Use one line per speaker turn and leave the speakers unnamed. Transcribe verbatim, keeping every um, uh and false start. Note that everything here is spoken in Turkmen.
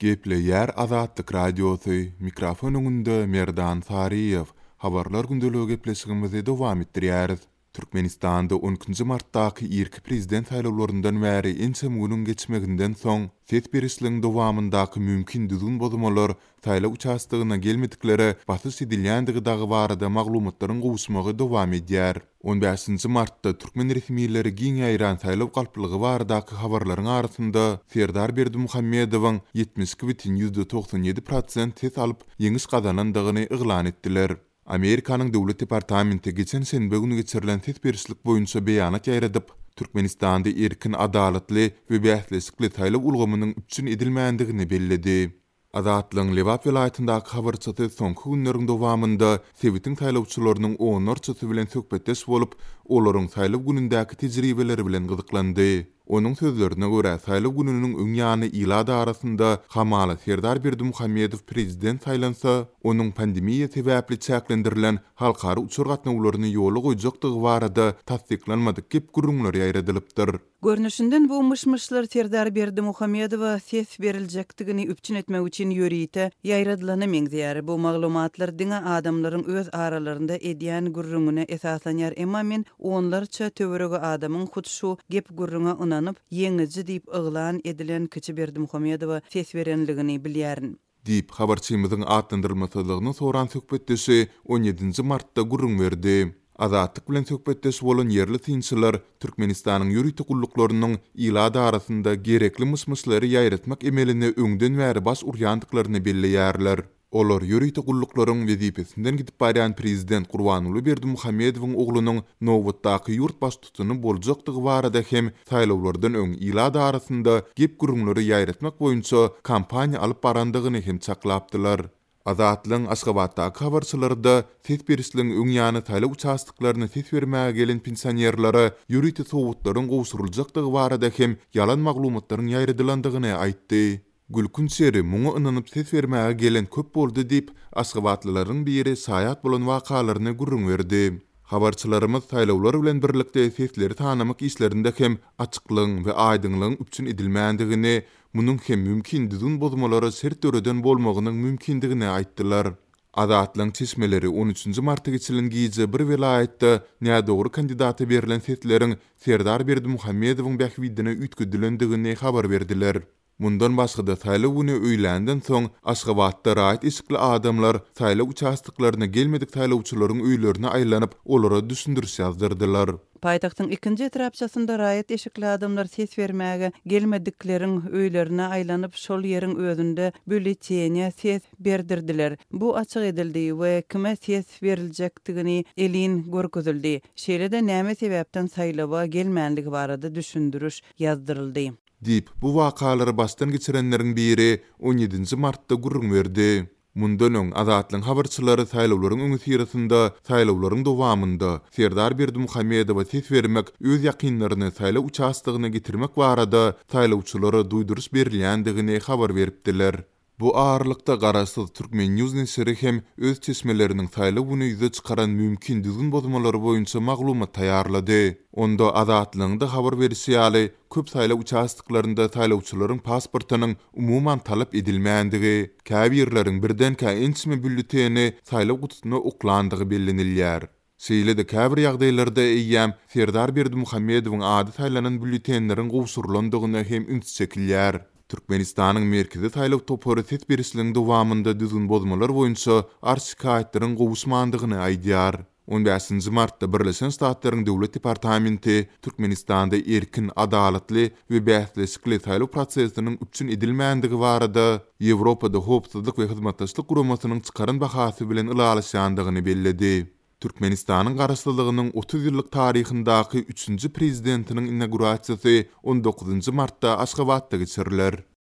Geple yer Azatlyk radiosu mikrofon öňünde Merdan Sariýew habarlar gündöligi gepleşigimizi dowam etdirýäris. Türkmenistanda on üçünji martdaky ilk prezident saýlawlaryndan bäri ençe mugynyň geçmeginden soň ses berişligiň dowamyndaky mümkin düzgün bozmalar saýlaw uçastygyna gelmedikleri basys edilýändigi dagy barada maglumatlaryň gowuşmagy dowam edýär. on beşinji martda Türkmen resmiýetleri giň ýaýran saýlaw galplygy baradaky habarlaryň arasynda Serdar Berdimuhammedowyň ýetmiş iki бүтүn yüzde doksan ýedi prosent ses alyp ýeňiş gazanandygyny eglan etdiler. Amerikanyň döwlet departamenti geçen şenbe günü geçirilen ses berişlik boýunça beýanat ýaýradyp, Türkmenistanda erkin, adalatly we bählesikli saýlaw ulgamynyň üçin edilmändigini bellidi. Azatlyň Lewap vilayatyndaky habarçysy soňky günleriň dowamynda Sewitiň saýlawçylarynyň onlarçysy bilen söhbetdeş bolup, olaryň saýlaw günündäki tejribeleri bilen gyzyklandy. Onuň sözlerine görä, saýlaw gününiň öň ýany ýylady arasynda Hamala Serdar Berdimuhammedow prezident saýlansa, onuň pandemiýa sebäpli çäklendirilen halkary uçur gatnawlaryny ýola goýjakdygy barada tasdiklanmadyk gep gürrüňler ýaýradylypdyr.
Görnüşinden bu mışmışlar Serdar Berdimuhammedowa ses beriljakdigini üpçün etmek üçin ýöriýte ýaýradylany meňzeýär. Bu maglumatlar diňe adamlaryň öz aralarynda edýän gürrüňine esaslanýar, emma men onlarça töweregi adamyň hut şu gep gürrüňe ynanyp ýeňici diýip yglan edilen kiçi Berdimuhammedowa ses berenligini bilýärin.
Diýip habarçymyzyň atlandyrylmasylygyny soran söhbetdeşi on ýedinji martda gürrüň berdi. Azatlyk bilen söhbetdeş bolan ýerli tinçiler Türkmenistanyň ýürüýte gulluklarının ýylady arasynda gerekli mysmyslary ýaýratmak emelini öňden bäri bas urýandyklaryny belleýärler. Olar ýürüýte gulluklaryň wezipesinden gidip barýan prezident Gurbanuly Berdimuhammedowyň oglunyň nowatdaky ýurt baş tutuny boljakdygy barada hem saýlawlardan öň ýylady arasynda gep gürrüňleri ýaýratmak boýunça kampaniýa alyp barandygyny hem çaklapdylar. Azatlyň Aşgabatdaky habarçylarda ses berişligiň öň ýany saýlaw uçastyklaryna ses bermäge gelen pensionerlere ýürüýte sowutlaryň gowşuruljakdygy barada hem ýalan maglumatlaryň ýaýradylandygyny aýtdy. Gülkün seri muňa ynanyp ses bermäge gelen köp boldy diýip Aşgabatlylaryň biri saýat bolan wakalaryny gürrüň berdi. Habarçylarymyz saýlawlar bilen birlikde sesleri tanamak işlerinde hem açyklyň we aýdynlygyň üçin edilmändigini, munyň hem mümkin düzgün bozmalary sert döreden bolmagynyň mümkindigini aýtdylar. Azatlyň çeşmeleri on üçünji martda geçirilen giýje bir vilayatda nädogry kandidaty berilen sesleriň Serdar Berdimuhammedowyň bähwidine ütgüdilendigini habar berdiler. Mundan başga da saýlaw güni öýländen soň Aşgabatda raýat eşikli adamlar saýlaw uçastyklaryna gelmedik saýlawçylaryň öýlerine aýlanyp olara düşündiriş ýazdyrdylar.
Paýtagtyň ikinji etrapçasynda raýat eşikli adamlar ses bermäge gelmedikleriň öýlerine aýlanyp şol ýeriň özünde bülleteniýe ses berdirdiler. Bu açyk edildi we kime ses beriljakdigini elin görkezildi. Şeýle-de näme sebäpden saýlawa gelmänligi barada düşündiriş ýazdyryldy.
Diýip bu wakalary başdan geçirenleriň biri on ýedinji martda gürrüň berdi. Mundan öň Azatlyň habarçylary saýlawlaryň öňü sirasynda saýlawlaryň dowamynda Serdar Berdimuhammedowa ses bermek, öz ýakynlaryny saýlaw uçastygyna getirmek barada saýlawçylara duýduruş berilýändigini habar beripdiler. Bu ağırlıkta garaşsyz Türkmen News nesiri hem öz çeşmeleriniň saýlaw güni ýüze çykaran mümkin düzgün bozmalary boýunça maglumat taýýarlady. Onda Azatlygyňda habar berişi ýaly köp saýlaw uçastyklarynda saýlawçylaryň pasportynyň umuman talap edilmänligi, käbirleriň birden-kä ençme bülleteni saýlaw gutusyna uklandygy bellenilýär. Şeýle-de käbir ýagdaýlarda eýýäm Serdar Berdimuhammedowyň ady saýlanan bülletenleriň gowşurulandygyna hem üns çekilýär. Türkmenistanyň merkezi saýlaw topary ses berişligiň dowamynda düzgün bozmalar boýunça arşikaýetlaryň gowuşmandygyny aýdýar. on beşinji martda Birleşen Ştatlaryň döwlet departamenti Türkmenistanda erkin, adalatly we bählesikli saýlaw prosesiniň üçin edilmänligi barada Ýewropada howpsuzlyk we hyzmatdaşlyk guramasynyň çykaran bahasy bilen ılalaşýandygyny belledi. Türkmenistanyň garaşsyzlygynyň otuz ýyllyk taryhyndaky üçünji prezidentiniň inaugurasiýasy on dokuzunji martda Aşgabatda geçiriler.